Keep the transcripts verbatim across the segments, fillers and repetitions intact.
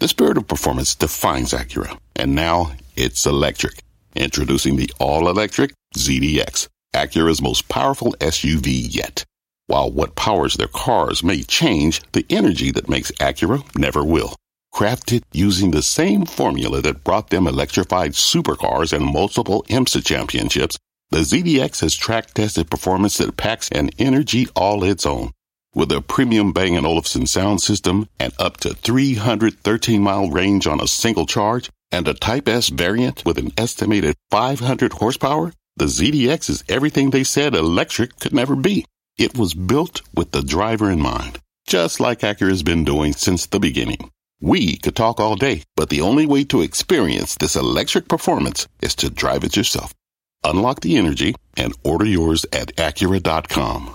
The spirit of performance defines Acura, and now it's electric. Introducing the all-electric Z D X, Acura's most powerful S U V yet. While what powers their cars may change, the energy that makes Acura never will. Crafted using the same formula that brought them electrified supercars and multiple IMSA championships, the Z D X has track-tested performance that packs an energy all its own. With a premium Bang and Olufsen sound system and up to three hundred thirteen mile range on a single charge, and a Type S variant with an estimated five hundred horsepower, the Z D X is everything they said electric could never be. It was built with the driver in mind, just like Acura's been doing since the beginning. We could talk all day, but the only way to experience this electric performance is to drive it yourself. Unlock the energy and order yours at Acura dot com.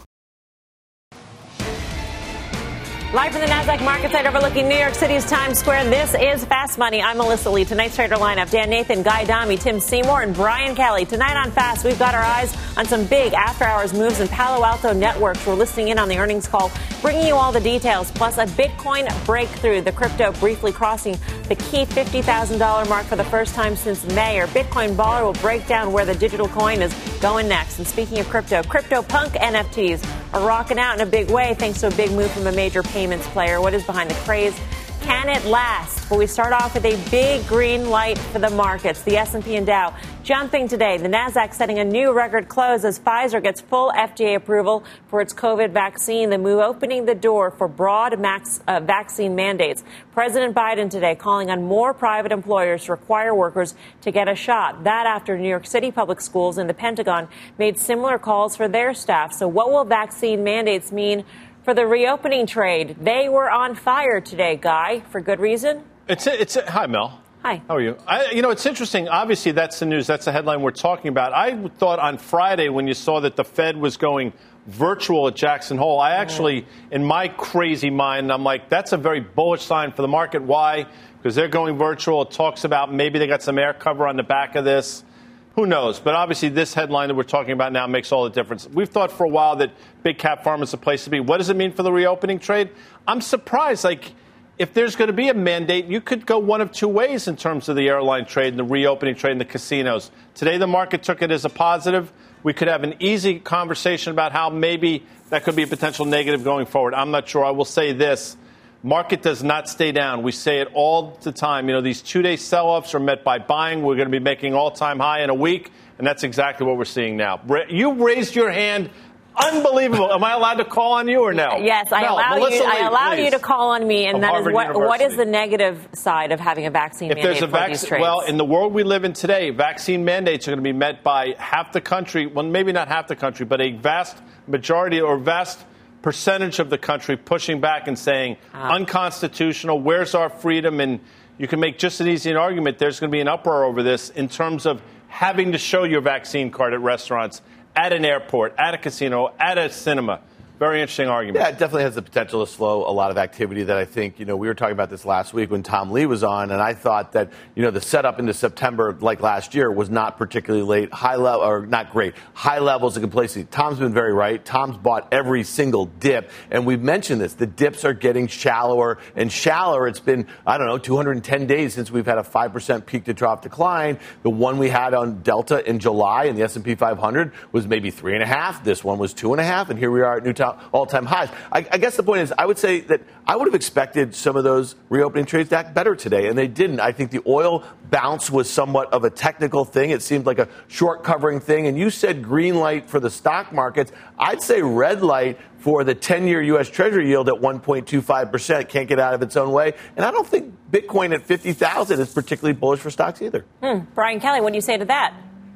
Live from the NASDAQ market site overlooking New York City's Times Square, this is Fast Money. I'm Melissa Lee. Tonight's trader lineup, Dan Nathan, Guy Adami, Tim Seymour, and Brian Kelly. Tonight on Fast, we've got our eyes on some big after-hours moves in Palo Alto Networks. We're listening in on the earnings call, bringing you all the details, plus a Bitcoin breakthrough, the crypto briefly crossing the key fifty thousand dollars mark for the first time since May. Our Bitcoin baller will break down where the digital coin is going next. And speaking of crypto, CryptoPunk N F Ts are rocking out in a big way thanks to a big move from a major payments player. What is behind the craze? Can it last? But we start off with a big green light for the markets. The S and P and Dow jumping today. The NASDAQ setting a new record close as Pfizer gets full F D A approval for its COVID vaccine. The move opening the door for broad max, uh, vaccine mandates. President Biden today calling on more private employers to require workers to get a shot. That after New York City public schools and the Pentagon made similar calls for their staff. So what will vaccine mandates mean for the reopening trade? They were on fire today, Guy, for good reason. It's a, it's a, hi, Mel. Hi. How are you? I, you know, it's interesting. Obviously, that's the news. That's the headline we're talking about. I thought on Friday when you saw that the Fed was going virtual at Jackson Hole, I actually, in my crazy mind, I'm like, that's a very bullish sign for the market. Why? Because they're going virtual. It talks about maybe they got some air cover on the back of this. Who knows? But obviously, this headline that we're talking about now makes all the difference. We've thought for a while that big cap pharma is the place to be. What does it mean for the reopening trade? I'm surprised. Like, if there's going to be a mandate, you could go one of two ways in terms of the airline trade and the reopening trade and the casinos. Today, the market took it as a positive. We could have an easy conversation about how maybe that could be a potential negative going forward. I'm not sure. I will say this. Market does not stay down. We say it all the time. You know, these two-day sell-offs are met by buying. We're going to be making all-time high in a week, and that's exactly what we're seeing now. You raised your hand. Unbelievable. Am I allowed to call on you or no? Yes, I no, allow Melissa you. Lee, I allow please. you to call on me, and Of that Harvard is what. University. What is the negative side of having a vaccine if mandate there's a for vac- these trades? Well, in the world we live in today, vaccine mandates are going to be met by half the country. Well, maybe not half the country, but a vast majority or vast percentage of the country pushing back and saying ah. unconstitutional. Where's our freedom? And you can make just as easy an argument. There's going to be an uproar over this in terms of having to show your vaccine card at restaurants, at an airport, at a casino, at a cinema. Very interesting argument. Yeah, it definitely has the potential to slow a lot of activity that I think, you know, we were talking about this last week when Tom Lee was on, and I thought that, you know, the setup into September, like last year, was not particularly late, high level, or not great, high levels of complacency. Tom's been very right. Tom's bought every single dip, and we've mentioned this. The dips are getting shallower and shallower. It's been, I don't know, two hundred ten days since we've had a five percent peak to drop decline. The one we had on Delta in July in the S and P five hundred was maybe three and a half. This one was two and a half, and here we are at new top. All-time highs. I, I guess the point is, I would say that I would have expected some of those reopening trades to act better today, and they didn't. I think the oil bounce was somewhat of a technical thing. It seemed like a short covering thing, and you said green light for the stock markets. I'd say red light for the ten-year U S Treasury yield at one point two five percent. Can't get out of its own way. And I don't think Bitcoin at fifty thousand is particularly bullish for stocks either. Hmm. Brian Kelly, what do you say to that?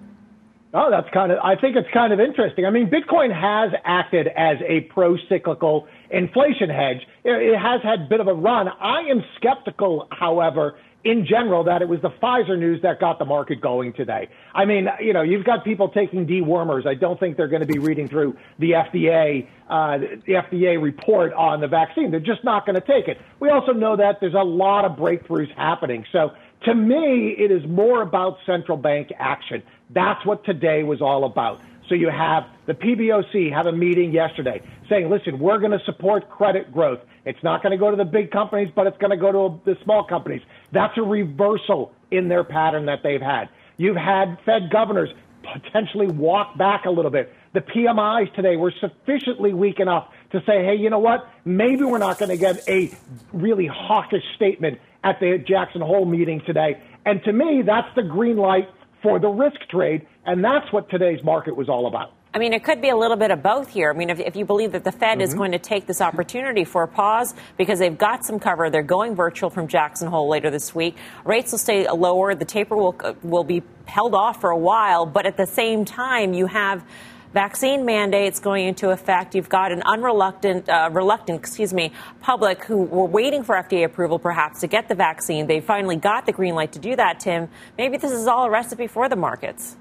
Oh, that's kind of, I think it's kind of interesting. I mean, Bitcoin has acted as a pro-cyclical inflation hedge. It has had a bit of a run. I am skeptical, however, in general, that it was the Pfizer news that got the market going today. I mean, you know, you've got people taking dewormers. I don't think they're going to be reading through the F D A, uh, the F D A report on the vaccine. They're just not going to take it. We also know that there's a lot of breakthroughs happening. So to me, it is more about central bank action. That's what today was all about. So you have the P B O C have a meeting yesterday saying, listen, we're going to support credit growth. It's not going to go to the big companies, but it's going to go to the small companies. That's a reversal in their pattern that they've had. You've had Fed governors potentially walk back a little bit. The P M Is today were sufficiently weak enough to say, hey, you know what? Maybe we're not going to get a really hawkish statement at the Jackson Hole meeting today. And to me, that's the green light for the risk trade. And that's what today's market was all about. I mean, it could be a little bit of both here. I mean, if, if you believe that the Fed mm-hmm. is going to take this opportunity for a pause because they've got some cover, they're going virtual from Jackson Hole later this week. Rates will stay lower. The taper will will be held off for a while. But at the same time, you have vaccine mandates going into effect. You've got an unreluctant, uh, reluctant, excuse me, public who were waiting for F D A approval, perhaps, to get the vaccine. They finally got the green light to do that, Tim. Maybe this is all a recipe for the markets.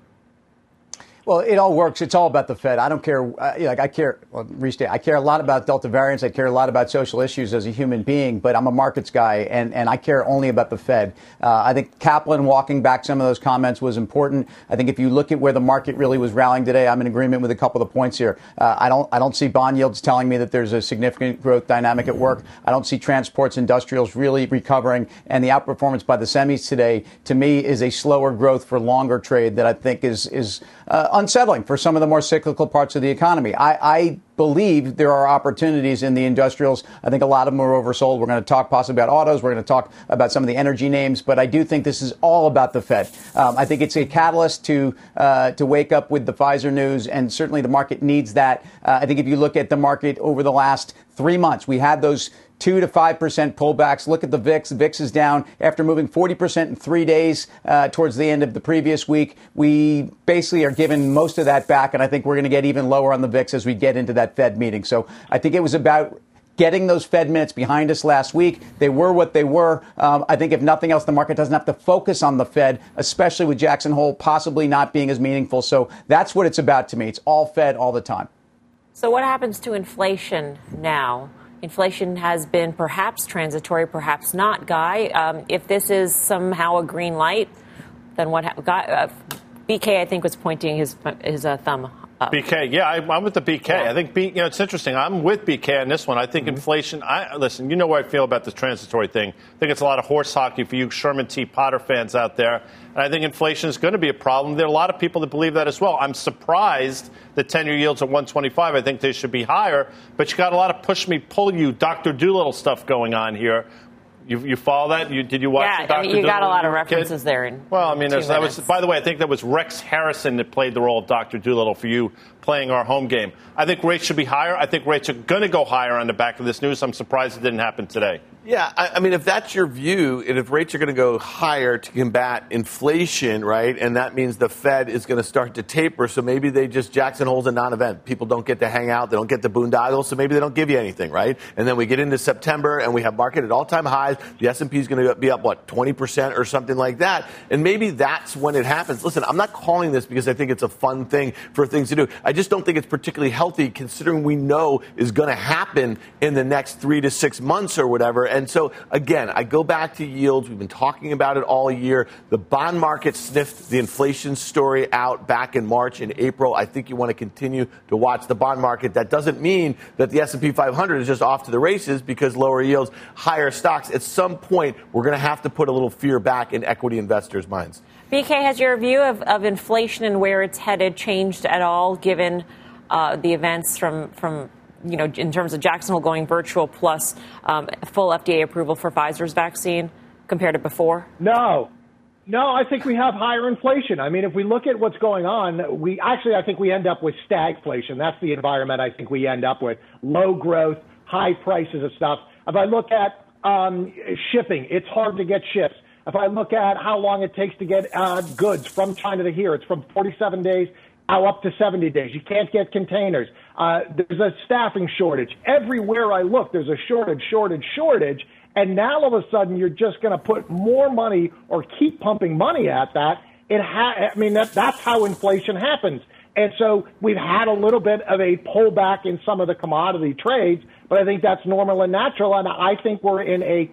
Well, it all works. It's all about the Fed. I don't care. Uh, like I care. Well, restate. I care a lot about Delta variants. I care a lot about social issues as a human being. But I'm a markets guy, and, and I care only about the Fed. Uh, I think Kaplan walking back some of those comments was important. I think if you look at where the market really was rallying today, I'm in agreement with a couple of the points here. Uh, I don't. I don't see bond yields telling me that there's a significant growth dynamic at work. I don't see transports, industrials really recovering, and the outperformance by the semis today, to me, is a slower growth for longer trade that I think is is. Uh, unsettling for some of the more cyclical parts of the economy. I, I believe there are opportunities in the industrials. I think a lot of them are oversold. We're going to talk possibly about autos. We're going to talk about some of the energy names. But I do think this is all about the Fed. Um, I think it's a catalyst to uh, to wake up with the Pfizer news, and certainly the market needs that. Uh, I think if you look at the market over the last three months, we had those two to five percent pullbacks. Look at the V I X. The V I X is down after moving forty percent in three days uh, towards the end of the previous week. We basically are giving most of that back, and I think we're going to get even lower on the V I X as we get into that Fed meeting. So I think it was about getting those Fed minutes behind us last week. They were what they were. Um, I think if nothing else, the market doesn't have to focus on the Fed, especially with Jackson Hole possibly not being as meaningful. So that's what it's about to me. It's all Fed all the time. So what happens to inflation now? Inflation has been perhaps transitory, perhaps not. Guy, um, if this is somehow a green light, then what? Ha- Guy, uh, B K, I think, was pointing his his uh, thumb up. B K, yeah, I, I'm with the B K. Yeah. I think B, you know it's interesting. I'm with B K on this one. I think mm-hmm. inflation. I listen. You know what I feel about this transitory thing. I think it's a lot of horse hockey for you Sherman T. Potter fans out there. And I think inflation is going to be a problem. There are a lot of people that believe that as well. I'm surprised that ten-year yields are one twenty-five. I think they should be higher. But you got a lot of push me, pull you, Doctor Doolittle stuff going on here. You, you follow that? You, did you watch yeah, the Doctor I mean, you got a lot of kid? references there. In well, I mean, that was, by the way, I think that was Rex Harrison that played the role of Doctor Doolittle for you playing our home game. I think rates should be higher. I think rates are going to go higher on the back of this news. I'm surprised it didn't happen today. Yeah, I, I mean, if that's your view, and if rates are going to go higher to combat inflation, right, and that means the Fed is going to start to taper, so maybe they just, Jackson Hole's a non-event. People don't get to hang out. They don't get the boondoggles, so maybe they don't give you anything, right? And then we get into September, and we have market at all-time highs. The S and P is going to be up, what, twenty percent or something like that. And maybe that's when it happens. Listen, I'm not calling this because I think it's a fun thing for things to do. I just don't think it's particularly healthy considering we know is going to happen in the next three to six months or whatever. And so, again, I go back to yields. We've been talking about it all year. The bond market sniffed the inflation story out back in March and April. I think you want to continue to watch the bond market. That doesn't mean that the S and P five hundred is just off to the races because lower yields, higher stocks. At some point, we're going to have to put a little fear back in equity investors' minds. B K, has your view of, of inflation and where it's headed changed at all given uh, the events from, from, you know, in terms of Jackson Hole going virtual plus um, full F D A approval for Pfizer's vaccine compared to before? No. No, I think we have higher inflation. I mean, if we look at what's going on, we actually, I think we end up with stagflation. That's the environment I think we end up with. Low growth, high prices of stuff. If I look at um, shipping, it's hard to get ships. If I look at how long it takes to get uh, goods from China to here, it's from forty-seven days now up to seventy days. You can't get containers. Uh, there's a staffing shortage. Everywhere I look, there's a shortage, shortage, shortage. And now all of a sudden, you're just going to put more money or keep pumping money at that. It ha- I mean, that, that's how inflation happens. And so we've had a little bit of a pullback in some of the commodity trades, but I think that's normal and natural. And I think we're in a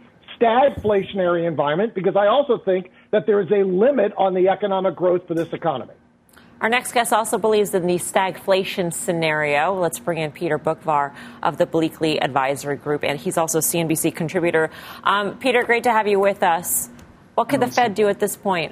stagflationary environment because I also think that there is a limit on the economic growth for this economy. Our next guest also believes in the stagflation scenario. Let's bring in Peter Boockvar of the Bleakley Advisory Group, and he's also a C N B C contributor. Um, Peter, great to have you with us. What could the Fed do at this point?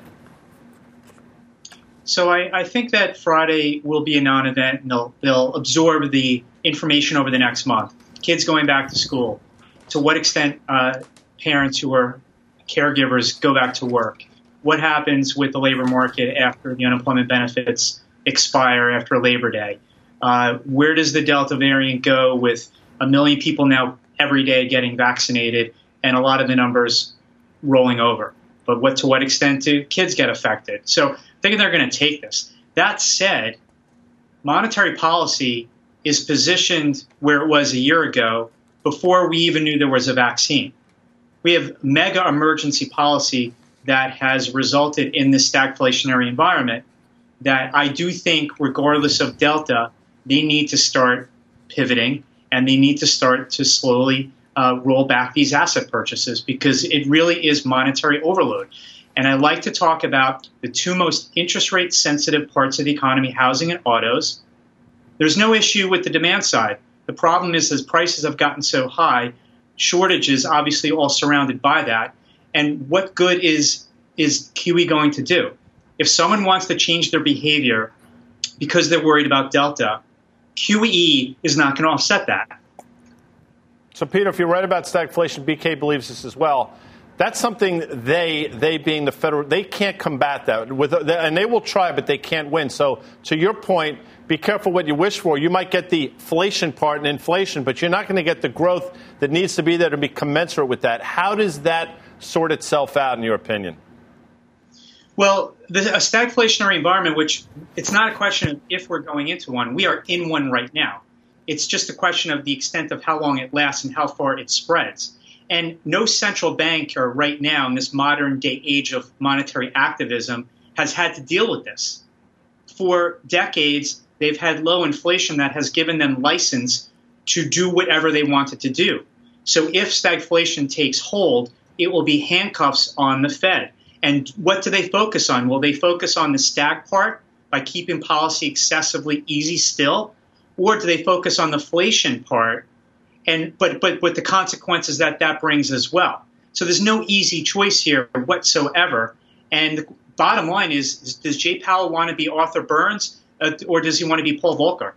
So I, I think that Friday will be a non-event, and they'll, they'll absorb the information over the next month. Kids going back to school. To what extent uh, parents who are caregivers go back to work? What happens with the labor market after the unemployment benefits expire after Labor Day? Uh, where does the Delta variant go with a million people now every day getting vaccinated and a lot of the numbers rolling over? But what to what extent do kids get affected? So I think they're going to take this. That said, monetary policy is positioned where it was a year ago before we even knew there was a vaccine. We have mega emergency policy that has resulted in this stagflationary environment that I do think, regardless of Delta, they need to start pivoting and they need to start to slowly uh, roll back these asset purchases because it really is monetary overload. And I like to talk about the two most interest rate sensitive parts of the economy, housing and autos. There's no issue with the demand side. The problem is as prices have gotten so high, shortages obviously all surrounded by that. And what good is is Q E going to do? If someone wants to change their behavior because they're worried about Delta, Q E is not going to offset that. So, Peter, if you're right about stagflation, B K believes this as well. That's something they, they being the federal, they can't combat that. With, and they will try, but they can't win. So, to your point, be careful what you wish for. You might get the inflation part and inflation, but you're not going to get the growth that needs to be there to be commensurate with that. How does that sort itself out, in your opinion? Well, the, a stagflationary environment, which it's not a question of if we're going into one. We are in one right now. It's just a question of the extent of how long it lasts and how far it spreads. And no central banker right now in this modern day age of monetary activism has had to deal with this. For decades, they've had low inflation that has given them license to do whatever they wanted to do. So if stagflation takes hold, it will be handcuffs on the Fed. And what do they focus on? Will they focus on the stag part by keeping policy excessively easy still? Or do they focus on the inflation part, and but but with the consequences that that brings as well? So there's no easy choice here whatsoever. And the bottom line is, is does Jay Powell want to be Arthur Burns, uh, or does he want to be Paul Volcker?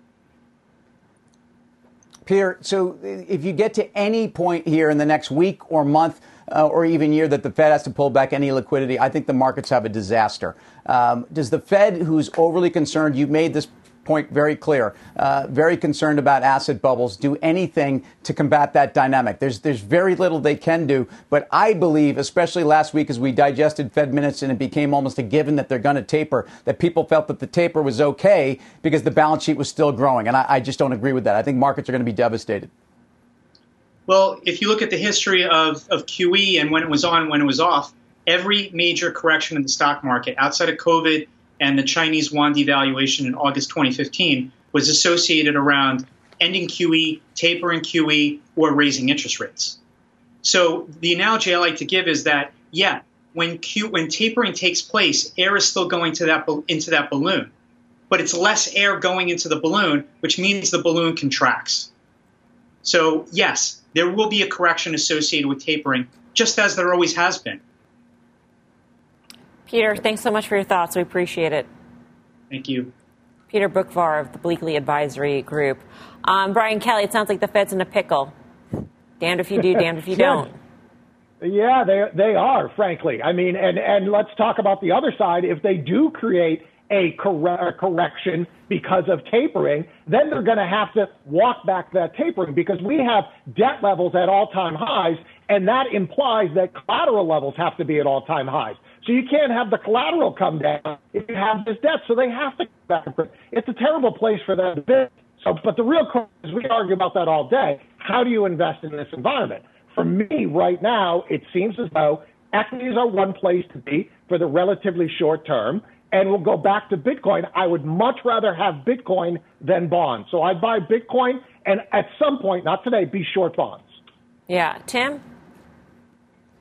Peter, so if you get to any point here in the next week or month uh, or even year that the Fed has to pull back any liquidity, I think the markets have a disaster. Um, does the Fed, who's overly concerned, you've made this point very clear, uh, very concerned about asset bubbles, do anything to combat that dynamic? There's there's very little they can do. But I believe, especially last week as we digested Fed minutes and it became almost a given that they're going to taper, that people felt that the taper was okay because the balance sheet was still growing. And I, I just don't agree with that. I think markets are going to be devastated. Well, if you look at the history of, of Q E and when it was on, when it was off, every major correction in the stock market outside of COVID and the Chinese yuan devaluation in August twenty fifteen was associated around ending Q E, tapering Q E, or raising interest rates. So the analogy I like to give is that, yeah, when Q, when tapering takes place, air is still going to that into that balloon, but it's less air going into the balloon, which means the balloon contracts. So yes, there will be a correction associated with tapering, just as there always has been. Peter, thanks so much for your thoughts. We appreciate it. Thank you. Peter Boockvar of the Bleakley Advisory Group. Um, Brian Kelly, it sounds like the Fed's in a pickle. Damned if you do, damned if you don't. Yeah, they they are, frankly. I mean, and, and let's talk about the other side. If they do create a, corre- a correction because of tapering, then they're going to have to walk back that tapering because we have debt levels at all-time highs, and that implies that collateral levels have to be at all-time highs. So you can't have the collateral come down if you have this debt. So they have to come back. It's a terrible place for them to be. So, but the real question is, we argue about that all day. How do you invest in this environment? For me, right now, it seems as though equities are one place to be for the relatively short term. And we'll go back to Bitcoin. I would much rather have Bitcoin than bonds. So I'd buy Bitcoin and at some point, not today, be short bonds. Yeah. Tim?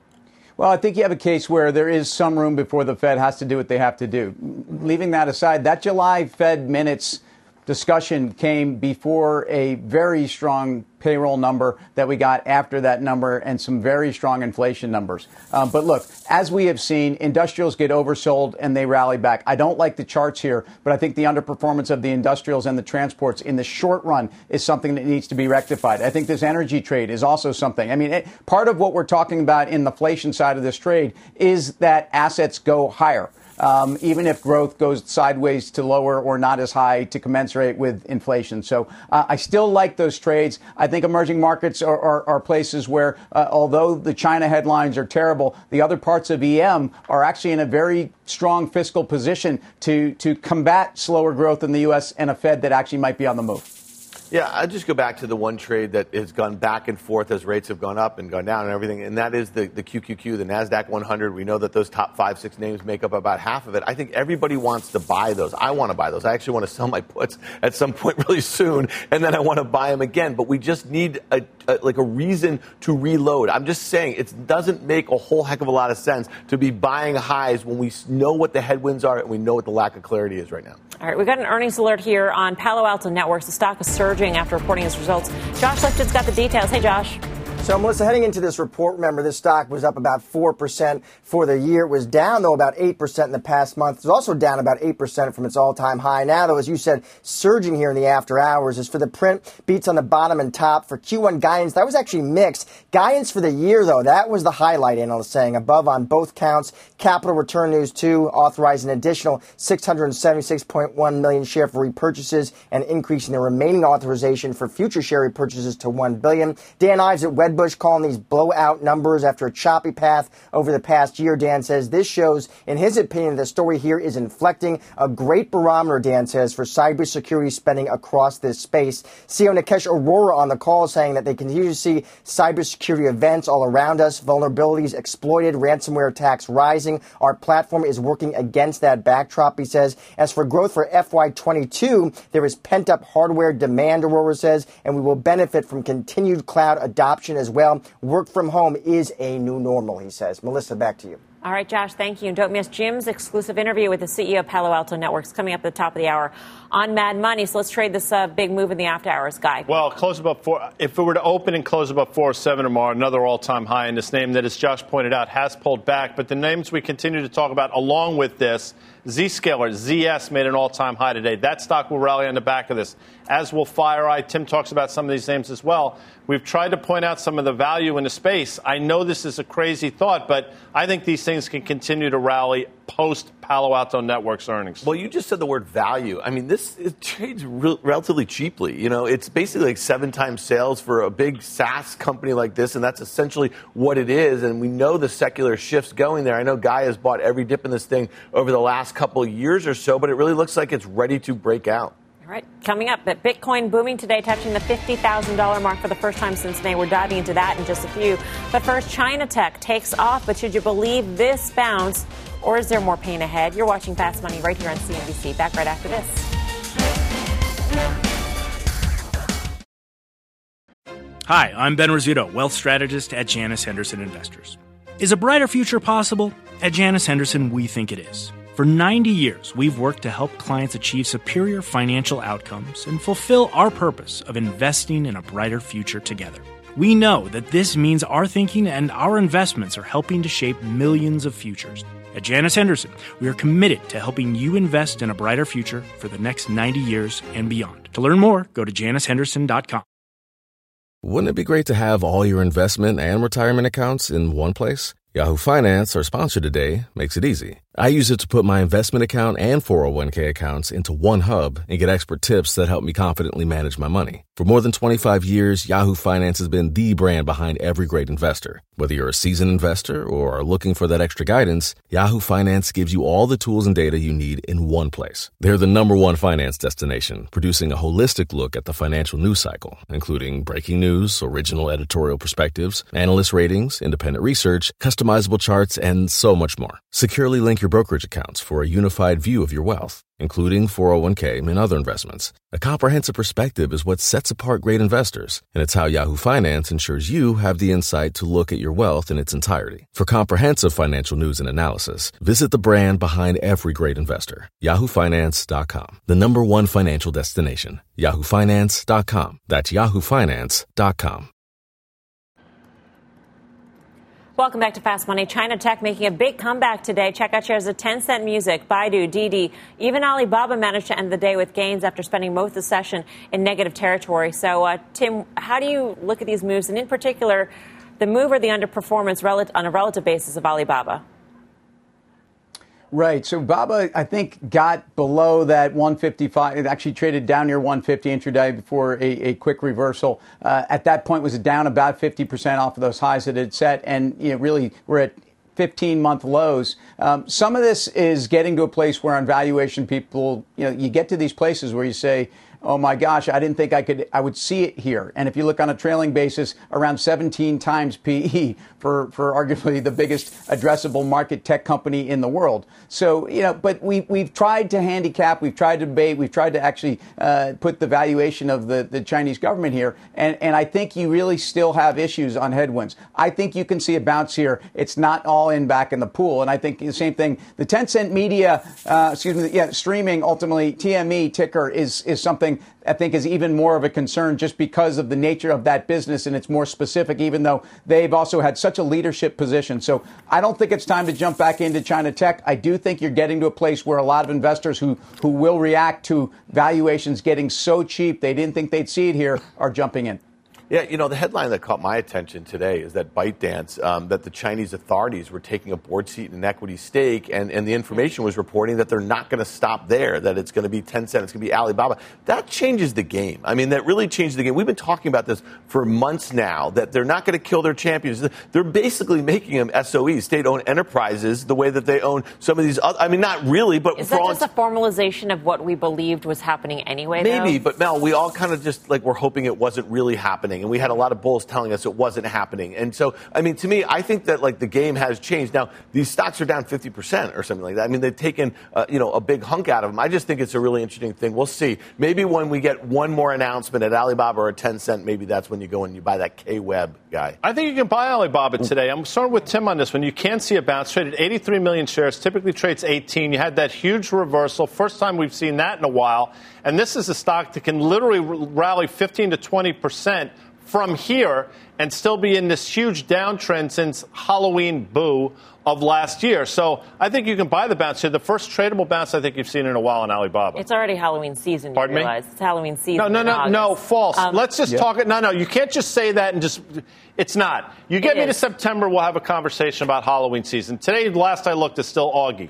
Well, I think you have a case where there is some room before the Fed has to do what they have to do. Leaving that aside, that July Fed minutes discussion came before a very strong payroll number that we got after that number and some very strong inflation numbers. Um, but look, as we have seen, industrials get oversold and they rally back. I don't like the charts here, but I think the underperformance of the industrials and the transports in the short run is something that needs to be rectified. I think this energy trade is also something. I mean, it, part of what we're talking about in the inflation side of this trade is that assets go higher. Um, even if growth goes sideways to lower or not as high to commensurate with inflation. So uh, I still like those trades. I think emerging markets are, are, are places where, uh, although the China headlines are terrible, the other parts of E M are actually in a very strong fiscal position to, to combat slower growth in the U S and a Fed that actually might be on the move. Yeah, I'll just go back to the one trade that has gone back and forth as rates have gone up and gone down and everything, and that is the, the Q Q Q, the NASDAQ one hundred. We know that those top five, six names make up about half of it. I think everybody wants to buy those. I want to buy those. I actually want to sell my puts at some point really soon, and then I want to buy them again. But we just need a, a, like a reason to reload. I'm just saying it doesn't make a whole heck of a lot of sense to be buying highs when we know what the headwinds are and we know what the lack of clarity is right now. All right, we've got an earnings alert here on Palo Alto Networks. The stock is surging after reporting its results. Josh Lifton's got the details. Hey, Josh. So, Melissa, heading into this report, remember, this stock was up about four percent for the year. It was down, though, about eight percent in the past month. It was also down about eight percent from its all-time high. Now, though, as you said, surging here in the after hours. As for the print, beats on the bottom and top. For Q one guidance, that was actually mixed. Guidance for the year, though, that was the highlight, analysts saying, above on both counts. Capital return news, too, authorized an additional six hundred seventy-six point one million share for repurchases and increasing the remaining authorization for future share repurchases to one billion. Dan Ives at Wedbush calling these blowout numbers after a choppy path over the past year. Dan says this shows, in his opinion, the story here is inflecting. A great barometer, Dan says, for cybersecurity spending across this space. C E O Nikesh Arora on the call saying that they continue to see cybersecurity events all around us, vulnerabilities exploited, ransomware attacks rising. Our platform is working against that backdrop, he says. As for growth for F Y twenty-two, there is pent-up hardware demand, Arora says, and we will benefit from continued cloud adoption as well. Work from home is a new normal, he says. Melissa, back to you. All right, Josh, thank you. And don't miss Jim's exclusive interview with the C E O of Palo Alto Networks coming up at the top of the hour on Mad Money. So let's trade this uh, big move in the after hours, Guy. Well, close above four. If it were to open and close above four oh seven tomorrow, another all-time high in this name that, as Josh pointed out, has pulled back. But the names we continue to talk about along with this, Zscaler, Z S made an all-time high today. That stock will rally on the back of this, as will FireEye. Tim talks about some of these names as well. We've tried to point out some of the value in the space. I know this is a crazy thought, but I think these things can continue to rally post Palo Alto Networks earnings. Well, you just said the word value. I mean, this it trades re- relatively cheaply. You know, it's basically like seven times sales for a big SaaS company like this, and that's essentially what it is. And we know the secular shifts going there. I know Guy has bought every dip in this thing over the last couple of years or so, but it really looks like it's ready to break out. All right, coming up, that Bitcoin booming today, touching the fifty thousand dollars mark for the first time since May. We're diving into that in just a few. But first, China tech takes off. But should you believe this bounce, or is there more pain ahead? You're watching Fast Money right here on C N B C. Back right after this. Hi, I'm Ben Rizzuto, wealth strategist at Janus Henderson Investors. Is a brighter future possible? At Janus Henderson, we think it is. For ninety years, we've worked to help clients achieve superior financial outcomes and fulfill our purpose of investing in a brighter future together. We know that this means our thinking and our investments are helping to shape millions of futures. At Janus Henderson, we are committed to helping you invest in a brighter future for the next ninety years and beyond. To learn more, go to janus henderson dot com. Wouldn't it be great to have all your investment and retirement accounts in one place? Yahoo Finance, our sponsor today, makes it easy. I use it to put my investment account and four oh one k accounts into one hub and get expert tips that help me confidently manage my money. For more than twenty-five years, Yahoo Finance has been the brand behind every great investor. Whether you're a seasoned investor or are looking for that extra guidance, Yahoo Finance gives you all the tools and data you need in one place. They're the number one finance destination, producing a holistic look at the financial news cycle, including breaking news, original editorial perspectives, analyst ratings, independent research, customizable charts, and so much more. Securely link your brokerage accounts for a unified view of your wealth, including four oh one k and other investments. A comprehensive perspective is what sets apart great investors, and it's how Yahoo Finance ensures you have the insight to look at your wealth in its entirety. For comprehensive financial news and analysis, visit the brand behind every great investor, yahoo finance dot com, the number one financial destination, yahoo finance dot com. That's yahoo finance dot com. Welcome back to Fast Money. China Tech making a big comeback today. Check out shares of Tencent Music, Baidu, Didi. Even Alibaba managed to end the day with gains after spending most of the session in negative territory. So, uh, Tim, how do you look at these moves, and in particular, the move or the underperformance rel- on a relative basis of Alibaba? Right. So Baba, I think, got below that one fifty-five. It actually traded down near one fifty intraday before a, a quick reversal. Uh, at that point, was down about fifty percent off of those highs that it set. And, you know, really, we're at fifteen-month lows. Um, some of this is getting to a place where on valuation, people, you know, you get to these places where you say, oh my gosh, I didn't think I could, I would see it here. And if you look on a trailing basis, around seventeen times P E for, for arguably the biggest addressable market tech company in the world. So, you know, but we, we've tried to handicap, we've tried to debate, we've tried to actually uh, put the valuation of the, the Chinese government here. And, and I think you really still have issues on headwinds. I think you can see a bounce here. It's not all in back in the pool. And I think the same thing, the Tencent Media, uh, excuse me, yeah, streaming, ultimately, T M E ticker is, is something I think is even more of a concern just because of the nature of that business, and it's more specific, even though they've also had such a leadership position. So I don't think it's time to jump back into China Tech. I do think you're getting to a place where a lot of investors who, who will react to valuations getting so cheap they didn't think they'd see it here are jumping in. Yeah, you know, the headline that caught my attention today is that ByteDance, um, that the Chinese authorities were taking a board seat and an equity stake, and, and the information was reporting that they're not going to stop there, that it's going to be Tencent, it's going to be Alibaba. That changes the game. I mean, that really changes the game. We've been talking about this for months now, that they're not going to kill their champions. They're basically making them S O Es, state-owned enterprises, the way that they own some of these other, I mean, not really, but... Is that just a formalization of what we believed was happening anyway, Maybe, though? But Mel, we all kind of just, like, were hoping it wasn't really happening. And we had a lot of bulls telling us it wasn't happening. And so, I mean, to me, I think that, like, the game has changed. Now, these stocks are down fifty percent or something like that. I mean, they've taken, uh, you know, a big hunk out of them. I just think it's a really interesting thing. We'll see. Maybe when we get one more announcement at Alibaba or at Tencent, maybe that's when you go and you buy that K-Web guy. I think you can buy Alibaba today. I'm starting with Tim on this one. You can see a bounce. Traded eighty-three million shares, typically trades eighteen. You had that huge reversal. First time we've seen that in a while. And this is a stock that can literally rally fifteen to twenty percent from here and still be in this huge downtrend since Halloween boo of last year. So I think you can buy the bounce here. The first tradable bounce I think you've seen in a while in Alibaba. It's already Halloween season, you Pardon realize. me? It's Halloween season. No, no, no, in no, August. false. Um, Let's just yeah. talk it. No, no, you can't just say that and just, it's not. You get It me to is. September, we'll have a conversation about Halloween season. Today, last I looked, is still Augie.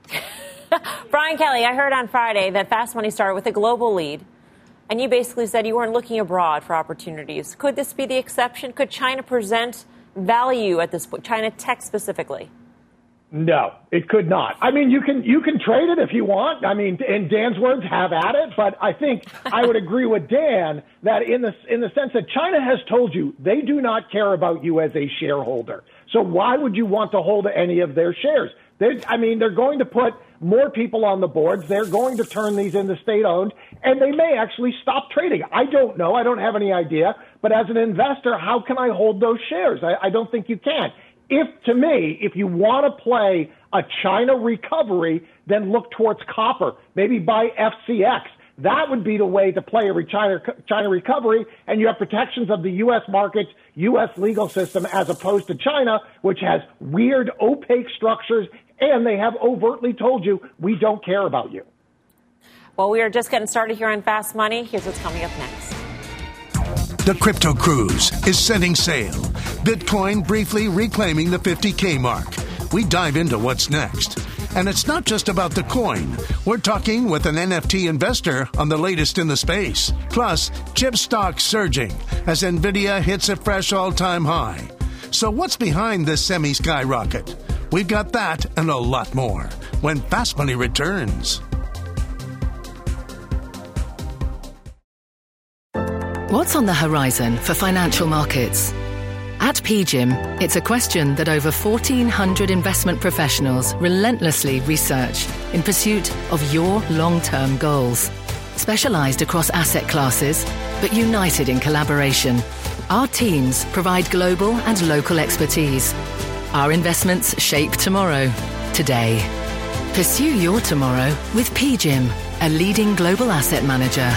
Brian Kelly, I heard on Friday that Fast Money started with a global lead. And you basically said you weren't looking abroad for opportunities. Could this be the exception? Could China present value at this point, China Tech specifically? No, it could not. I mean, you can you can trade it if you want. I mean, in Dan's words, have at it. But I think I would agree with Dan that in the in the sense that China has told you they do not care about you as a shareholder. So why would you want to hold any of their shares? They're, I mean, they're going to put more people on the boards. They're going to turn these into state-owned, and they may actually stop trading. I don't know. I don't have any idea. But as an investor, how can I hold those shares? I, I don't think you can. If, to me, if you want to play a China recovery, then look towards copper. Maybe buy F C X. That would be the way to play a China, China recovery, and you have protections of the U S markets, U S legal system, as opposed to China, which has weird, opaque structures, and they have overtly told you, we don't care about you. Well, we are just getting started here on Fast Money. Here's what's coming up next. The crypto cruise is setting sail. Bitcoin briefly reclaiming the fifty K mark. We dive into what's next. And it's not just about the coin. We're talking with an N F T investor on the latest in the space. Plus, chip stocks surging as NVIDIA hits a fresh all-time high. So what's behind this semi-skyrocket? We've got that and a lot more when Fast Money returns. What's on the horizon for financial markets? At P G I M, it's a question that over fourteen hundred investment professionals relentlessly research in pursuit of your long-term goals. Specialized across asset classes, but united in collaboration, our teams provide global and local expertise. Our investments shape tomorrow, today. Pursue your tomorrow with P G I M, a leading global asset manager.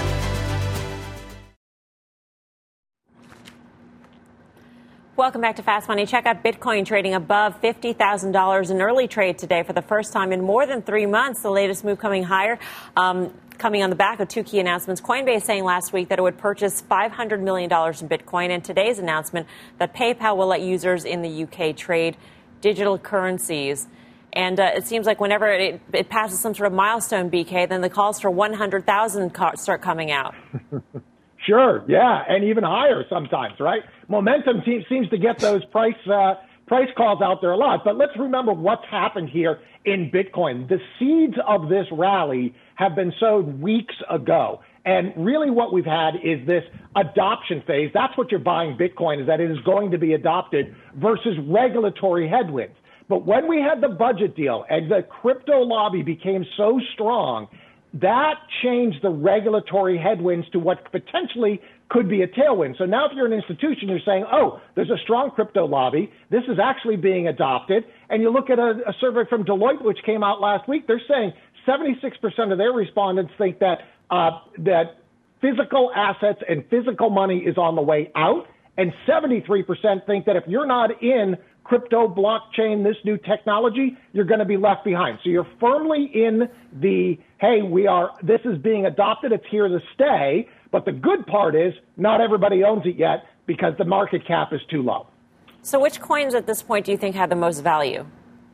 Welcome back to Fast Money. Check out Bitcoin trading above fifty thousand dollars in early trade today for the first time in more than three months. The latest move coming higher, um, coming on the back of two key announcements. Coinbase saying last week that it would purchase five hundred million dollars in Bitcoin, and today's announcement that PayPal will let users in the U K trade digital currencies. And uh, it seems like whenever it, it passes some sort of milestone, B K, then the calls for one hundred thousand start coming out. Sure, yeah, and even higher sometimes, right? Momentum seems, seems to get those price uh, price calls out there a lot. But let's remember what's happened here in Bitcoin. The seeds of this rally have been sowed weeks ago. And really what we've had is this adoption phase. That's what you're buying Bitcoin, is that it is going to be adopted versus regulatory headwinds. But when we had the budget deal and the crypto lobby became so strong, that changed the regulatory headwinds to what potentially could be a tailwind. So now if you're an institution, you're saying, oh, there's a strong crypto lobby. This is actually being adopted. And you look at a, a survey from Deloitte, which came out last week. They're saying seventy-six percent of their respondents think that uh, that physical assets and physical money is on the way out. And seventy-three percent think that if you're not in crypto, blockchain, this new technology, you're going to be left behind. So you're firmly in the, hey, we are, this is being adopted, it's here to stay. But the good part is not everybody owns it yet because the market cap is too low. So which coins at this point do you think have the most value?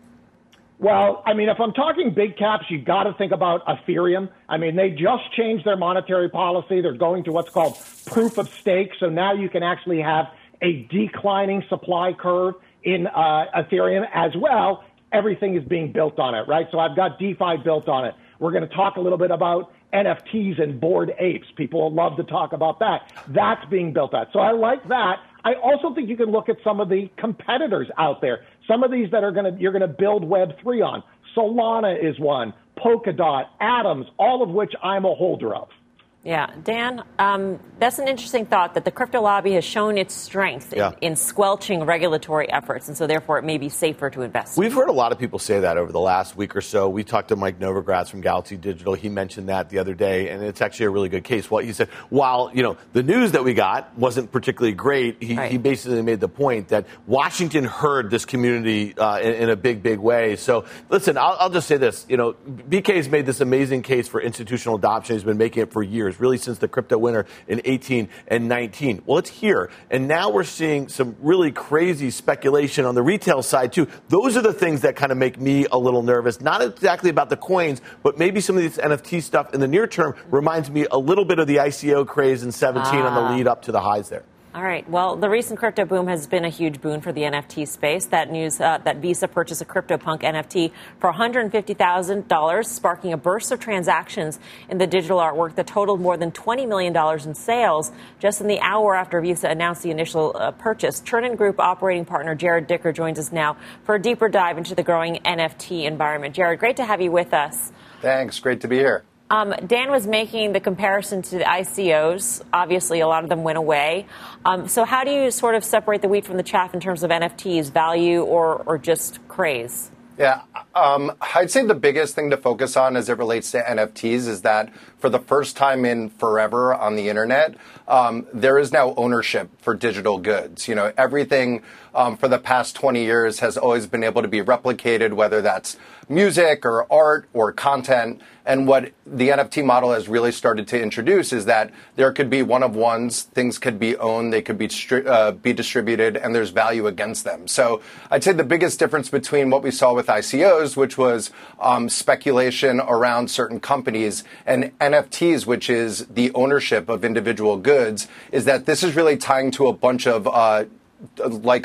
Well, I mean, if I'm talking big caps, you've got to think about Ethereum. I mean, they just changed their monetary policy. They're going to what's called proof of stake. So now you can actually have a declining supply curve in uh, Ethereum as well. Everything is being built on it, right? So I've got DeFi built on it. We're going to talk a little bit about N F Ts and Bored Apes. People love to talk about that. That's being built on. So I like that. I also think you can look at some of the competitors out there. Some of these that are going to you're going to build Web three on. Solana is one. Polkadot, Atoms, all of which I'm a holder of. Yeah, Dan, um, that's an interesting thought that the crypto lobby has shown its strength in, yeah. in squelching regulatory efforts, and so therefore it may be safer to invest. We've heard a lot of people say that over the last week or so. We talked to Mike Novogratz from Galaxy Digital. He mentioned that the other day, and it's actually a really good case. Well, he said, while you know the news that we got wasn't particularly great, he, right. he basically made the point that Washington heard this community uh, in, in a big, big way. So, listen, I'll, I'll just say this. You know, B K's made this amazing case for institutional adoption. He's been making it for years, really since the crypto winter in eighteen and nineteen. Well, it's here. And now we're seeing some really crazy speculation on the retail side, too. Those are the things that kind of make me a little nervous. Not exactly about the coins, but maybe some of this N F T stuff in the near term reminds me a little bit of the I C O craze in seventeen ah. on the lead up to the highs there. All right. Well, the recent crypto boom has been a huge boon for the N F T space. That news uh, that Visa purchased a CryptoPunk N F T for one hundred fifty thousand dollars, sparking a burst of transactions in the digital artwork that totaled more than twenty million dollars in sales just in the hour after Visa announced the initial uh, purchase. Turnin Group operating partner Jared Dicker joins us now for a deeper dive into the growing N F T environment. Jared, great to have you with us. Thanks. Great to be here. Um, Dan was making the comparison to the I C Os. Obviously, a lot of them went away. Um, so how do you sort of separate the wheat from the chaff in terms of N F Ts, value or, or just craze? Yeah, um, I'd say the biggest thing to focus on as it relates to N F Ts is that for the first time in forever on the internet, um, there is now ownership for digital goods. You know, everything um, for the past twenty years has always been able to be replicated, whether that's music or art or content. And what the N F T model has really started to introduce is that there could be one of ones, things could be owned, they could be uh, be distributed, and there's value against them. So I'd say the biggest difference between what we saw with I C Os, which was um, speculation around certain companies, and N F Ts, which is the ownership of individual goods, is that this is really tying to a bunch of uh, like a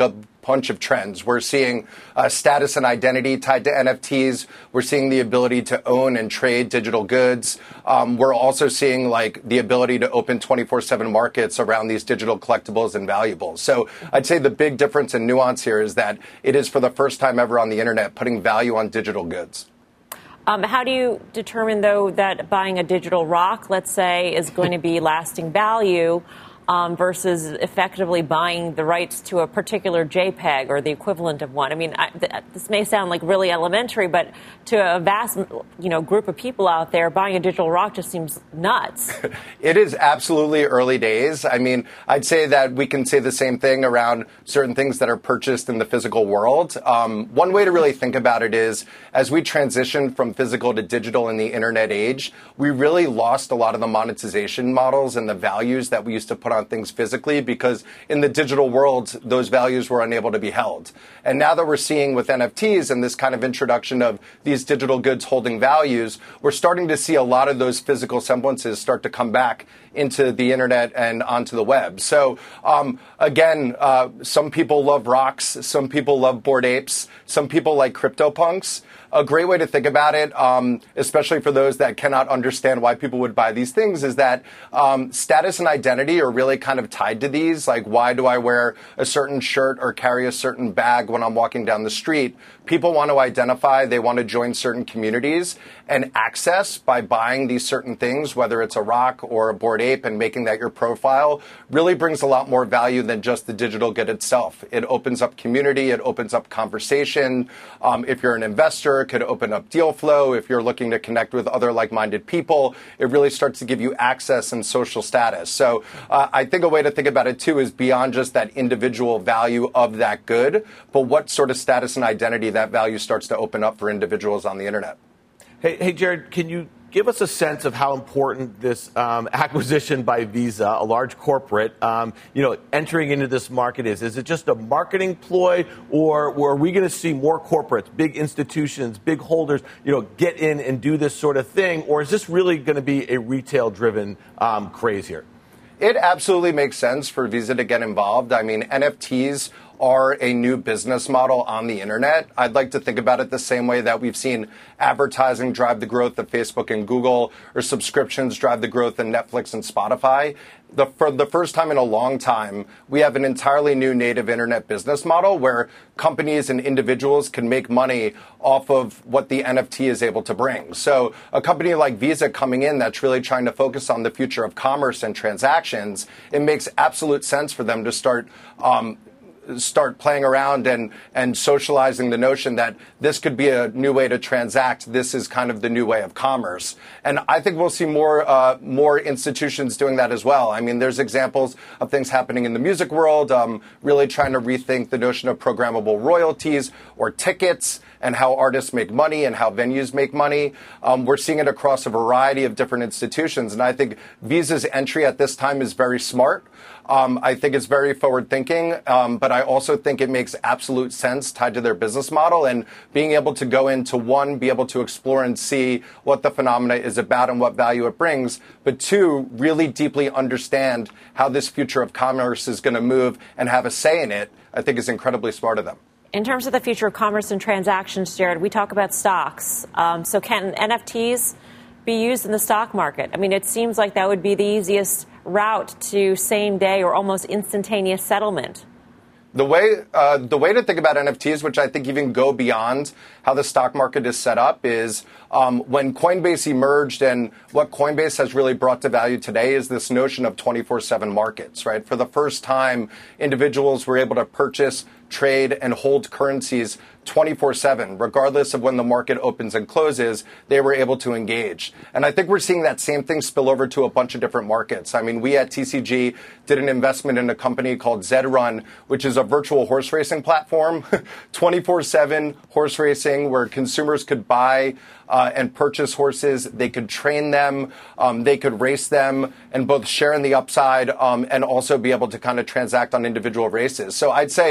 bunch of trends. We're seeing uh, status and identity tied to N F Ts. We're seeing the ability to own and trade digital goods. Um, we're also seeing like the ability to open twenty-four seven markets around these digital collectibles and valuables. So I'd say the big difference and nuance here is that it is for the first time ever on the internet putting value on digital goods. Um, how do you determine, though, that buying a digital rock, let's say, is going to be lasting value um, versus effectively buying the rights to a particular JPEG or the equivalent of one? I mean, I, th- this may sound like really elementary, but to a vast, you know, group of people out there, buying a digital rock just seems nuts. It is absolutely early days. I mean, I'd say that we can say the same thing around certain things that are purchased in the physical world. Um, one way to really think about it is, as we transition from physical to digital in the internet age, we really lost a lot of the monetization models and the values that we used to put on things physically, because in the digital world, those values were unable to be held. And now that we're seeing with N F Ts and this kind of introduction of these digital goods holding values, we're starting to see a lot of those physical semblances start to come back into the internet and onto the web. So um, again, uh, some people love rocks, some people love Bored Apes, some people like CryptoPunks. A great way to think about it, um, especially for those that cannot understand why people would buy these things, is that um, status and identity are really kind of tied to these. Like, why do I wear a certain shirt or carry a certain bag when I'm walking down the street? People want to identify, they want to join certain communities, and access by buying these certain things, whether it's a rock or a Bored Ape, and making that your profile, really brings a lot more value than just the digital good itself. It opens up community, it opens up conversation. Um, if you're an investor, it could open up deal flow. If you're looking to connect with other like-minded people, it really starts to give you access and social status. So uh, I think a way to think about it, too, is beyond just that individual value of that good, but what sort of status and identity that value starts to open up for individuals on the internet. Hey, hey, Jared, can you give us a sense of how important this um, acquisition by Visa, a large corporate, um, you know, entering into this market is? Is it just a marketing ploy, or, or are we going to see more corporates, big institutions, big holders, you know, get in and do this sort of thing, or is this really going to be a retail-driven um, craze here? It absolutely makes sense for Visa to get involved. I mean, N F Ts are a new business model on the internet. I'd like to think about it the same way that we've seen advertising drive the growth of Facebook and Google, or subscriptions drive the growth of Netflix and Spotify. The, for the first time in a long time, we have an entirely new native internet business model where companies and individuals can make money off of what the N F T is able to bring. So a company like Visa coming in that's really trying to focus on the future of commerce and transactions, it makes absolute sense for them to start um, start playing around and, and socializing the notion that this could be a new way to transact. This is kind of the new way of commerce. And I think we'll see more uh, more institutions doing that as well. I mean, there's examples of things happening in the music world, um, really trying to rethink the notion of programmable royalties or tickets and how artists make money and how venues make money. Um, we're seeing it across a variety of different institutions. And I think Visa's entry at this time is very smart. Um, I think it's very forward-thinking, um, but I also think it makes absolute sense tied to their business model, and being able to go into, one, be able to explore and see what the phenomena is about and what value it brings, but two, really deeply understand how this future of commerce is going to move and have a say in it, I think is incredibly smart of them. In terms of the future of commerce and transactions, Jared, we talk about stocks. Um, so can N F Ts be used in the stock market? I mean, it seems like that would be the easiest route to same day or almost instantaneous settlement. The way uh, the way to think about N F Ts, which I think even go beyond how the stock market is set up, is um, when Coinbase emerged, and what Coinbase has really brought to value today is this notion of twenty-four seven markets, right? For the first time, individuals were able to purchase, trade, and hold currencies twenty-four seven, regardless of when the market opens and closes. They were able to engage. And I think we're seeing that same thing spill over to a bunch of different markets. I mean, we at T C G did an investment in a company called Zed Run, which is a virtual horse racing platform, twenty-four seven horse racing, where consumers could buy Uh, and purchase horses. They could train them, um, they could race them, and both share in the upside um, and also be able to kind of transact on individual races. So I'd say there's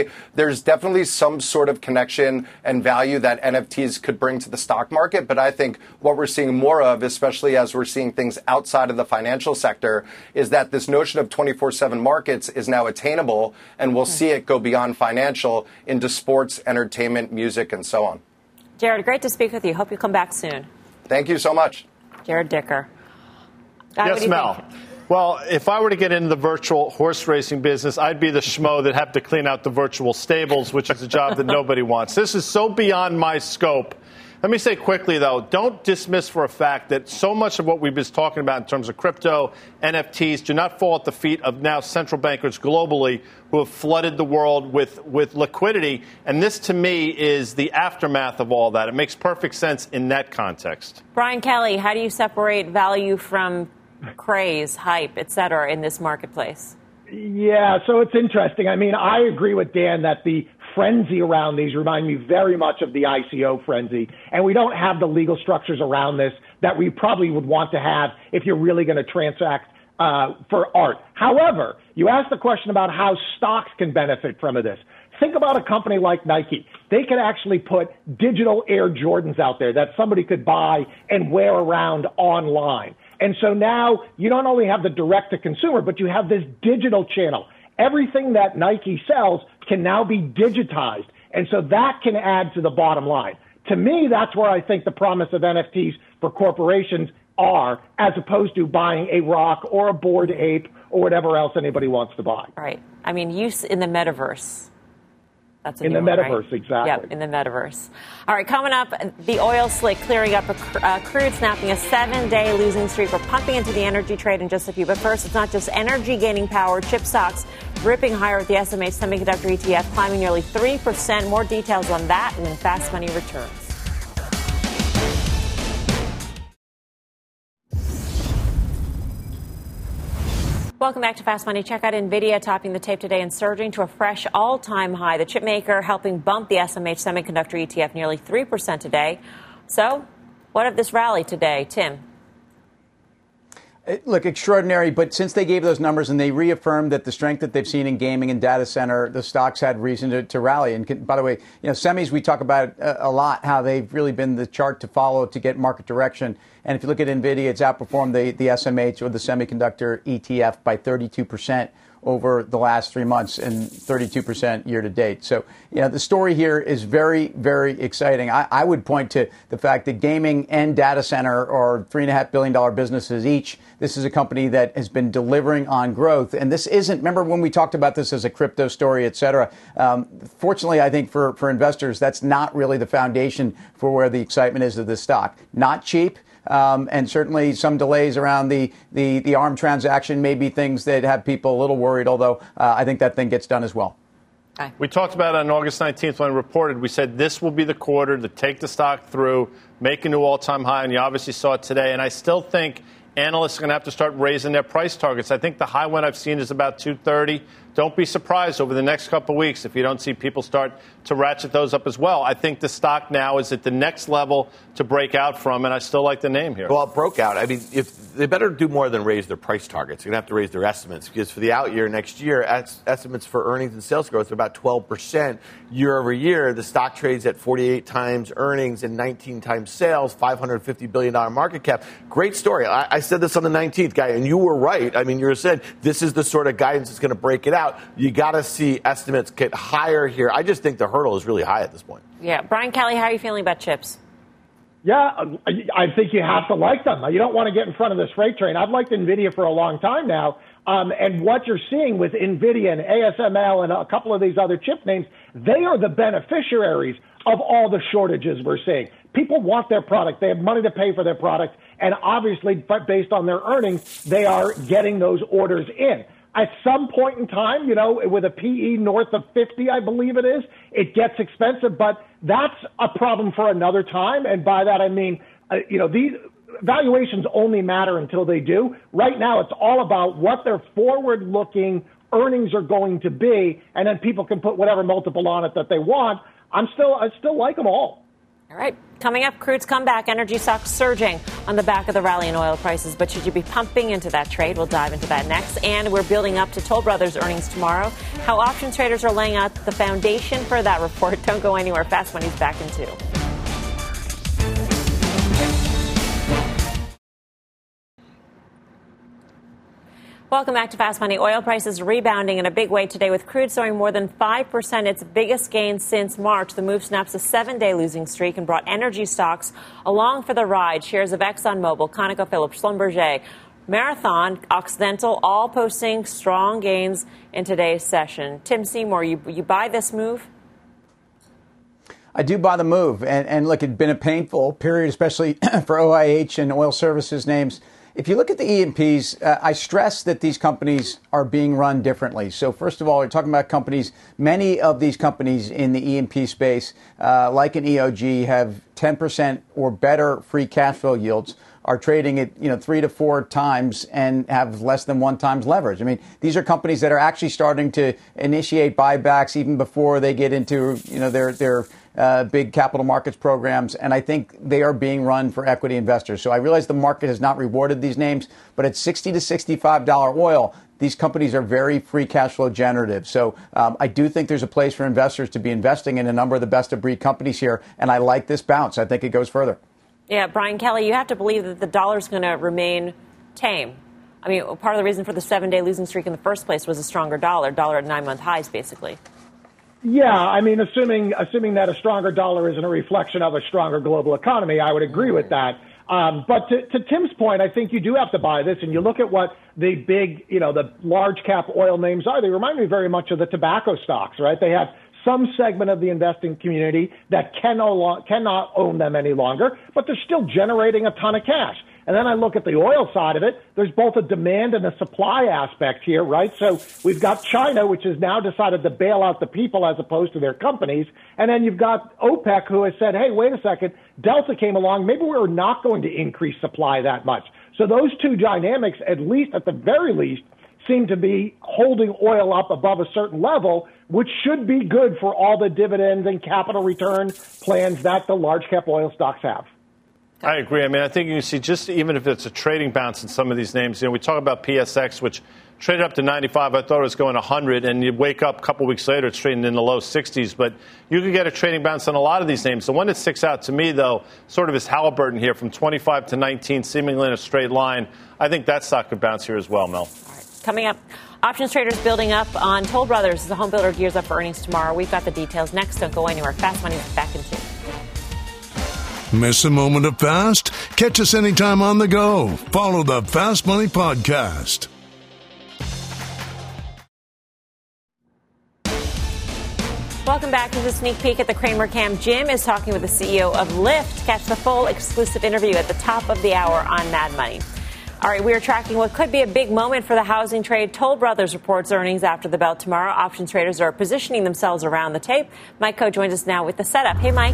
there's definitely some sort of connection and value that N F Ts could bring to the stock market. But I think what we're seeing more of, especially as we're seeing things outside of the financial sector, is that this notion of twenty-four seven markets is now attainable, and we'll see it go beyond financial into sports, entertainment, music, and so on. Jared, great to speak with you. Hope you come back soon. Thank you so much. Jared Dicker. Guy, yes, Mel. Think? Well, if I were to get into the virtual horse racing business, I'd be the schmo that have to clean out the virtual stables, which is a job that nobody wants. This is so beyond my scope. Let me say quickly, though, don't dismiss for a fact that so much of what we've been talking about in terms of crypto, N F Ts, do not fall at the feet of now central bankers globally who have flooded the world with, with liquidity. And this, to me, is the aftermath of all that. It makes perfect sense in that context. Brian Kelly, how do you separate value from craze, hype, et cetera, in this marketplace? Yeah, so it's interesting. I mean, I agree with Dan that the frenzy around these remind me very much of the I C O frenzy. And we don't have the legal structures around this that we probably would want to have if you're really going to transact uh, for art. However, you asked the question about how stocks can benefit from this. Think about a company like Nike. They could actually put digital Air Jordans out there that somebody could buy and wear around online. And so now you don't only have the direct-to-consumer, but you have this digital channel. Everything that Nike sells can now be digitized. And so that can add to the bottom line. To me, that's where I think the promise of N F Ts for corporations are, as opposed to buying a rock or a Bored Ape or whatever else anybody wants to buy. Right. I mean, use in the metaverse. That's a in the one, metaverse, right? exactly. Yep, in the metaverse. All right, coming up, the oil slick clearing up, a, uh, crude snapping a seven-day losing streak. We're pumping into the energy trade in just a few. But first, it's not just energy gaining power. Chip stocks ripping higher with the S M H Semiconductor E T F climbing nearly three percent. More details on that when Fast Money returns. Welcome back to Fast Money. Check out NVIDIA topping the tape today and surging to a fresh all-time high. The chip maker helping bump the S M H Semiconductor E T F nearly three percent today. So what of this rally today, Tim? Look, extraordinary, but since they gave those numbers and they reaffirmed that the strength that they've seen in gaming and data center, the stocks had reason to, to rally. And by the way, you know, semis, we talk about a, a lot, how they've really been the chart to follow to get market direction. And if you look at NVIDIA, it's outperformed the, the S M H or the semiconductor E T F by thirty-two percent over the last three months and thirty-two percent year to date. So, you know, the story here is very, very exciting. I, I would point to the fact that gaming and data center are three and a half billion dollar businesses each. This is a company that has been delivering on growth. And this isn't, remember when we talked about this as a crypto story, et cetera. Um, fortunately, I think for, for investors, that's not really the foundation for where the excitement is of this stock. Not cheap. Um, and certainly some delays around the, the, the ARM transaction may be things that have people a little worried, although uh, I think that thing gets done as well. Okay. We talked about it on August nineteenth when it reported. We said this will be the quarter to take the stock through, make a new all-time high, and you obviously saw it today. And I still think analysts are going to have to start raising their price targets. I think the high one I've seen is about two thirty. Don't be surprised over the next couple of weeks if you don't see people start to ratchet those up as well. I think the stock now is at the next level to break out from, and I still like the name here. Well, it broke out. I mean, if they better do more than raise their price targets. They're going to have to raise their estimates because for the out year next year, estimates for earnings and sales growth are about twelve percent year over year. The stock trades at forty-eight times earnings and nineteen times sales, five hundred fifty billion dollars market cap. Great story. I, I said this on the nineteenth, Guy, and you were right. I mean, you said this is the sort of guidance that's going to break it out. You got to see estimates get higher here. I just think the hurdle is really high at this point. Yeah. Brian Kelly, how are you feeling about chips? Yeah, I think you have to like them. You don't want to get in front of this freight train. I've liked NVIDIA for a long time now. Um, and what you're seeing with NVIDIA and A S M L and a couple of these other chip names, they are the beneficiaries of all the shortages we're seeing. People want their product. They have money to pay for their product. And obviously, based on their earnings, they are getting those orders in. At some point in time, you know, with a P E north of fifty, I believe it is, it gets expensive, but that's a problem for another time. And by that, I mean, uh, you know, these valuations only matter until they do. Right now, it's all about what their forward-looking earnings are going to be, and then people can put whatever multiple on it that they want. I'm still, I still like them all. All right. Coming up, crude's comeback, energy stocks surging on the back of the rally in oil prices. But should you be pumping into that trade? We'll dive into that next. And we're building up to Toll Brothers earnings tomorrow. How options traders are laying out the foundation for that report. Don't go anywhere. Fast Money's back in two. Welcome back to Fast Money. Oil prices rebounding in a big way today with crude soaring more than five percent, its biggest gain since March. The move snaps a seven-day losing streak and brought energy stocks along for the ride. Shares of ExxonMobil, ConocoPhillips, Schlumberger, Marathon, Occidental, all posting strong gains in today's session. Tim Seymour, you, you buy this move? I do buy the move. And, and look, it's been a painful period, especially for O I H and oil services names. If you look at the E and Ps, uh, I stress that these companies are being run differently. So first of all, we're talking about companies. Many of these companies in the E and P space, uh, like an E O G, have ten percent or better free cash flow yields, are trading at, you know, three to four times and have less than one times leverage. I mean, these are companies that are actually starting to initiate buybacks even before they get into, you know, their their uh, big capital markets programs. And I think they are being run for equity investors. So I realize the market has not rewarded these names, but at sixty to sixty-five dollars oil, these companies are very free cash flow generative. So um, I do think there's a place for investors to be investing in a number of the best of breed companies here. And I like this bounce. I think it goes further. Yeah, Brian Kelly, you have to believe that the dollar is going to remain tame. I mean, part of the reason for the seven-day losing streak in the first place was a stronger dollar, dollar at nine-month highs, basically. Yeah, I mean, assuming assuming that a stronger dollar isn't a reflection of a stronger global economy, I would agree with that. Um, but to, to Tim's point, I think you do have to buy this, and you look at what the big, you know, the large cap oil names are. They remind me very much of the tobacco stocks, right? They have some segment of the investing community that can no lo- cannot own them any longer, but they're still generating a ton of cash. And then I look at the oil side of it. There's both a demand and a supply aspect here, right? So we've got China, which has now decided to bail out the people as opposed to their companies. And then you've got OPEC, who has said, hey, wait a second, Delta came along. Maybe we're not going to increase supply that much. So those two dynamics, at least at the very least, seem to be holding oil up above a certain level, which should be good for all the dividends and capital return plans that the large cap oil stocks have. I agree. I mean, I think you see just even if it's a trading bounce in some of these names, you know, we talk about P S X, which traded up to ninety-five. I thought it was going one hundred, and you wake up a couple weeks later, it's trading in the low sixties. But you could get a trading bounce on a lot of these names. The one that sticks out to me, though, sort of is Halliburton here from twenty-five to nineteen, seemingly in a straight line. I think that stock could bounce here as well, Mel. All right. Coming up, options traders building up on Toll Brothers as the home builder gears up for earnings tomorrow. We've got the details next. Don't go anywhere. Fast Money's back in two. Miss a moment of Fast? Catch us anytime on the go. Follow the Fast Money Podcast. Welcome back to the sneak peek at the Kramer Cam. Jim is talking with the C E O of Lyft. Catch the full exclusive interview at the top of the hour on Mad Money. All right, we are tracking what could be a big moment for the housing trade. Toll Brothers reports earnings after the bell tomorrow. Options traders are positioning themselves around the tape. Mike Coe joins us now with the setup. Hey, Mike.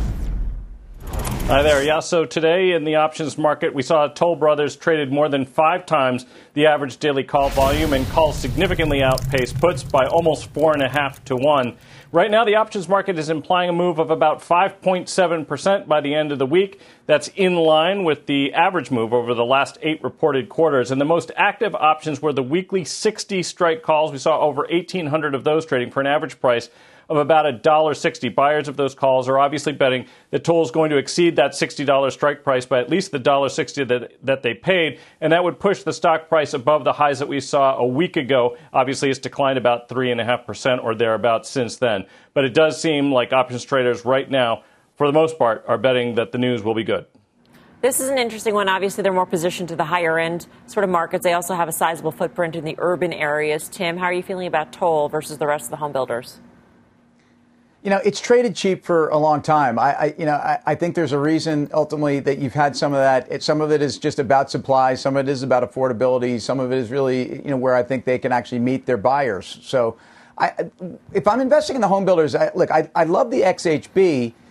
Hi there. Yeah, so today in the options market, we saw Toll Brothers traded more than five times the average daily call volume, and calls significantly outpaced puts by almost four and a half to one. Right now, the options market is implying a move of about five point seven percent by the end of the week. That's in line with the average move over the last eight reported quarters. And the most active options were the weekly sixty strike calls. We saw over eighteen hundred of those trading for an average price of about one dollar sixty. Buyers of those calls are obviously betting that Toll is going to exceed that sixty dollars strike price by at least the one dollar sixty that, that they paid, and that would push the stock price above the highs that we saw a week ago. Obviously, it's declined about three point five percent or thereabouts since then. But it does seem like options traders right now, for the most part, are betting that the news will be good. This is an interesting one. Obviously, they're more positioned to the higher end sort of markets. They also have a sizable footprint in the urban areas. Tim, how are you feeling about Toll versus the rest of the home builders? You know, it's traded cheap for a long time. I, I you know, I, I think there's a reason ultimately that you've had some of that. It, some of it is just about supply. Some of it is about affordability. Some of it is really, you know, where I think they can actually meet their buyers. So I, if I'm investing in the home builders, I, look, I, I love the X H B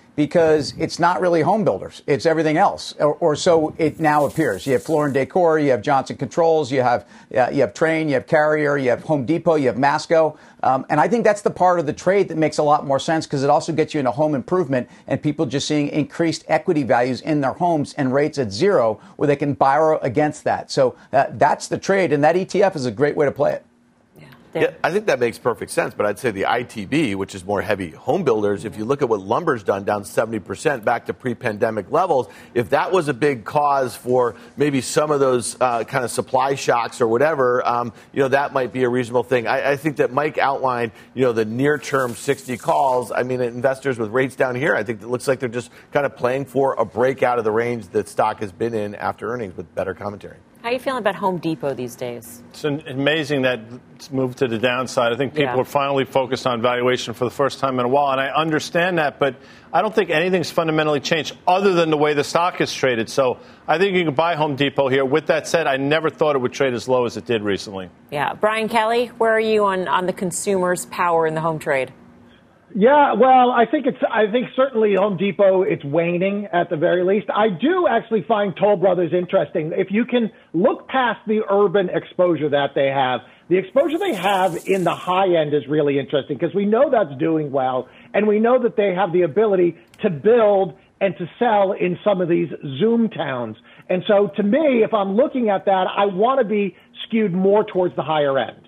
because it's not really home builders. It's everything else, or, or so it now appears. You have Floor and Decor, you have Johnson Controls, you have uh, you have Trane, you have Carrier, you have Home Depot, you have Masco. Um, and I think that's the part of the trade that makes a lot more sense because it also gets you into home improvement and people just seeing increased equity values in their homes and rates at zero where they can borrow against that. So uh, that's the trade, and that E T F is a great way to play it. Yeah, I think that makes perfect sense, but I'd say the I T B, which is more heavy home builders, if you look at what lumber's done, down seventy percent back to pre-pandemic levels, if that was a big cause for maybe some of those uh, kind of supply shocks or whatever, um, you know, that might be a reasonable thing. I, I think that Mike outlined, you know, the near-term sixty calls. I mean, investors with rates down here, I think it looks like they're just kind of playing for a break out of the range that stock has been in after earnings with better commentary. How are you feeling about Home Depot these days? It's amazing that it's moved to the downside. I think people Yeah. are finally focused on valuation for the first time in a while, and I understand that, but I don't think anything's fundamentally changed other than the way the stock is traded. So I think you can buy Home Depot here. With that said, I never thought it would trade as low as it did recently. Yeah. Brian Kelly, where are you on, on the consumer's power in the home trade? Yeah, well, I think it's, I think certainly Home Depot, it's waning at the very least. I do actually find Toll Brothers interesting. If you can look past the urban exposure that they have, the exposure they have in the high end is really interesting because we know that's doing well, and we know that they have the ability to build and to sell in some of these Zoom towns. And so to me, if I'm looking at that, I want to be skewed more towards the higher end.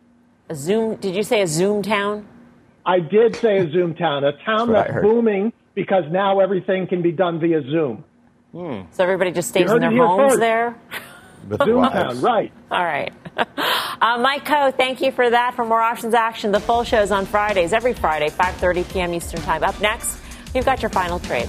A Zoom, did you say a Zoom town? I did say a Zoom town, a town That's what I that's heard. booming because now everything can be done via Zoom. So everybody just You stays heard in their it here homes first. there? Zoom town, right. All right. Uh, Mike Coe, thank you for that. For more options action, the full show is on Fridays, every Friday, five thirty p.m. Eastern Time. Up next, you've got your final trades.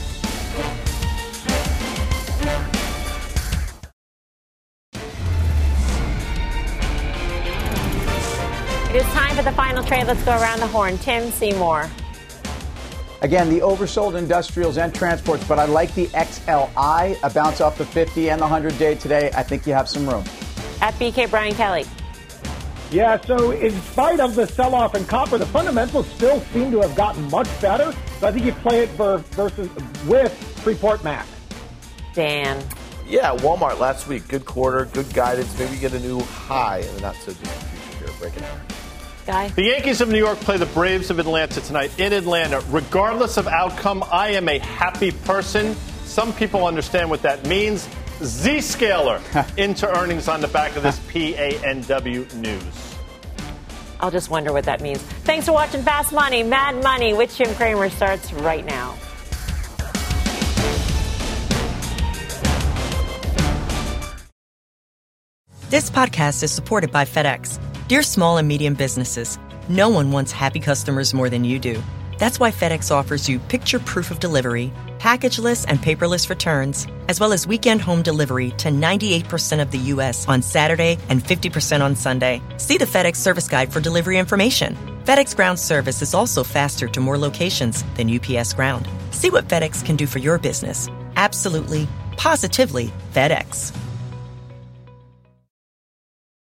It is time for the final trade. Let's go around the horn. Tim Seymour. Again, the oversold industrials and transports, but I like the X L I, a bounce off the fifty and the one hundred day today. I think you have some room. At B K Brian Kelly. Yeah, so in spite of the sell-off in copper, the fundamentals still seem to have gotten much better. So I think you play it for, versus with Freeport Mac. Dan. Yeah, Walmart last week, good quarter, good guidance. Maybe get a new high in the not-so-distant future here. Breaking down. Guy. The Yankees of New York play the Braves of Atlanta tonight in Atlanta. Regardless of outcome, I am a happy person. Some people understand what that means. Zscaler into earnings on the back of this P A N W news. I'll just wonder what that means. Thanks for watching Fast Money, Mad Money with Jim Cramer starts right now. This podcast is supported by FedEx. Dear small and medium businesses, no one wants happy customers more than you do. That's why FedEx offers you picture proof of delivery, packageless and paperless returns, as well as weekend home delivery to ninety-eight percent of the U S on Saturday and fifty percent on Sunday. See the FedEx service guide for delivery information. FedEx Ground service is also faster to more locations than U P S Ground. See what FedEx can do for your business. Absolutely, positively FedEx.